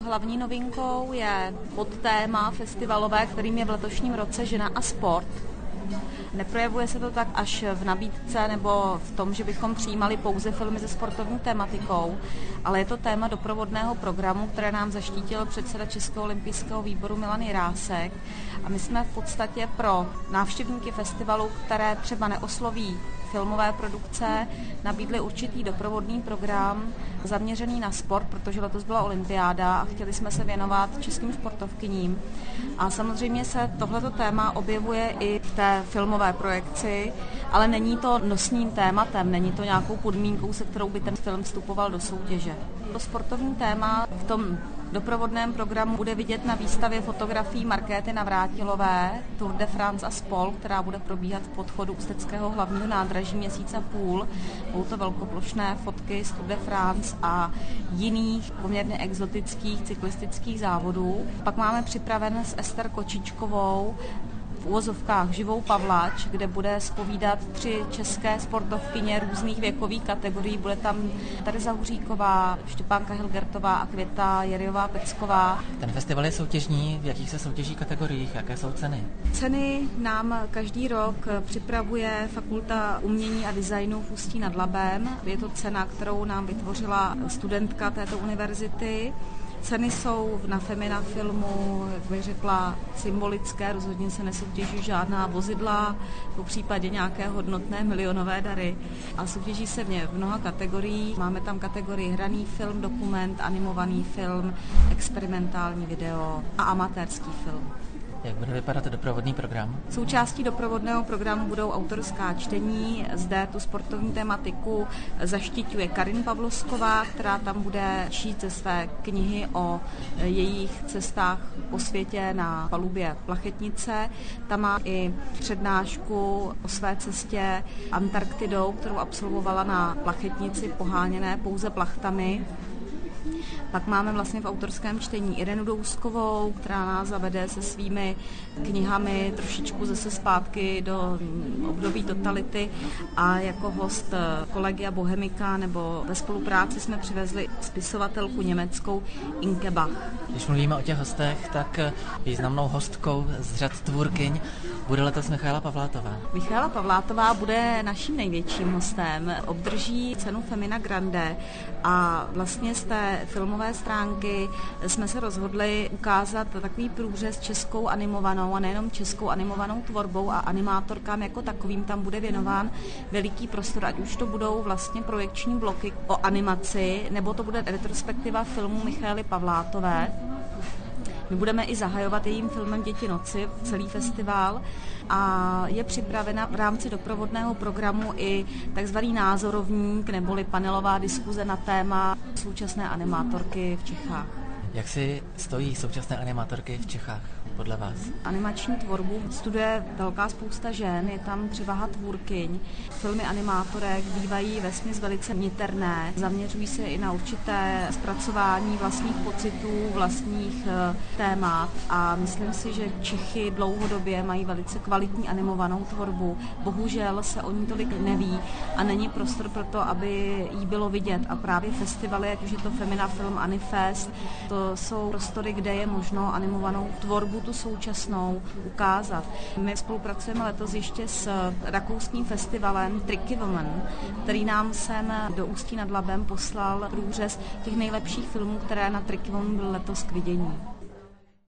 Hlavní novinkou je podtéma festivalové, kterým je v letošním roce Žena a sport. Neprojevuje se to tak až v nabídce nebo v tom, že bychom přijímali pouze filmy se sportovní tematikou, ale je to téma doprovodného programu, které nám zaštítil předseda Českého olympijského výboru Milan Jirásek. A my jsme v podstatě pro návštěvníky festivalu, které třeba neosloví filmové produkce, nabídli určitý doprovodný program zaměřený na sport, protože letos byla olympiáda a chtěli jsme se věnovat českým sportovkyním. A samozřejmě se tohleto téma objevuje i v té filmové projekci, ale není to nosným tématem, není to nějakou podmínkou, se kterou by ten film vstupoval do soutěže. To sportovní téma v tom doprovodném programu bude vidět na výstavě fotografií Markéty Navrátilové Tour de France a spol, která bude probíhat v podchodu Ústeckého hlavního nádraží měsíc a půl. Budou to velkoplošné fotky z Tour de France a jiných poměrně exotických cyklistických závodů. Pak máme připraven s Ester Kočičkovou v uvozovkách živou Pavlač, kde bude zpovídat 3 české sportovkyně různých věkových kategorií. Bude tam Tereza Huříková, Štěpánka Hilgertová a Květa Jeriová Pecková. Ten festival je soutěžní, v jakých se soutěží kategoriích, jaké jsou ceny? Ceny nám každý rok připravuje Fakulta umění a designu v Ústí nad Labem. Je to cena, kterou nám vytvořila studentka této univerzity. Ceny jsou na Femina filmu, jak bych řekla, symbolické, rozhodně se nesoutěží žádná vozidla, po případě nějaké hodnotné milionové dary. A soutěží se v mnoha kategoriích. Máme tam kategorii hraný film, dokument, animovaný film, experimentální video a amatérský film. Jak bude vypadat doprovodný program? Součástí doprovodného programu budou autorská čtení. Zde tu sportovní tematiku zaštiťuje Karin Pavlovsková, která tam bude číst ze své knihy o jejich cestách po světě na palubě plachetnice. Tam má i přednášku o své cestě Antarktidou, kterou absolvovala na plachetnici poháněné pouze plachtami. Pak máme vlastně v autorském čtení Irenu Douskovou, která nás zavede se svými knihami trošičku zase zpátky do období totality a jako host Collegia Bohemica nebo ve spolupráci jsme přivezli spisovatelku německou Inke Bach. Když mluvíme o těch hostech, tak významnou hostkou z řad tvůrkyň bude letos Michaela Pavlátová. Michaela Pavlátová bude naším největším hostem. Obdrží cenu Femina Grande a vlastně z té filmové stránky jsme se rozhodli ukázat takový průřez českou animovanou a nejenom českou animovanou tvorbou a animátorkám jako takovým tam bude věnován veliký prostor, ať už to budou vlastně projekční bloky o animaci, nebo to bude retrospektiva filmu Michaely Pavlátové. My budeme i zahajovat jejím filmem Děti noci celý festival a je připravena v rámci doprovodného programu i takzvaný názorovník neboli panelová diskuze na téma současné animátorky v Čechách. Jak si stojí současné animátorky v Čechách podle vás? Animační tvorbu studuje velká spousta žen, je tam převaha tvůrkyň. Filmy animátorek bývají vesměs velice niterné, zaměřují se i na určité zpracování vlastních pocitů, vlastních témat a myslím si, že Čechy dlouhodobě mají velice kvalitní animovanou tvorbu. Bohužel se o ní tolik neví a není prostor pro to, aby jí bylo vidět a právě festivaly, ať už je to Femina Film, Anifest, to jsou prostory, kde je možno animovanou tvorbu tu současnou ukázat. My spolupracujeme letos ještě s rakouským festivalem Tricky Woman, který nám sem do Ústí nad Labem poslal průřez těch nejlepších filmů, které na Tricky Woman byly letos k vidění.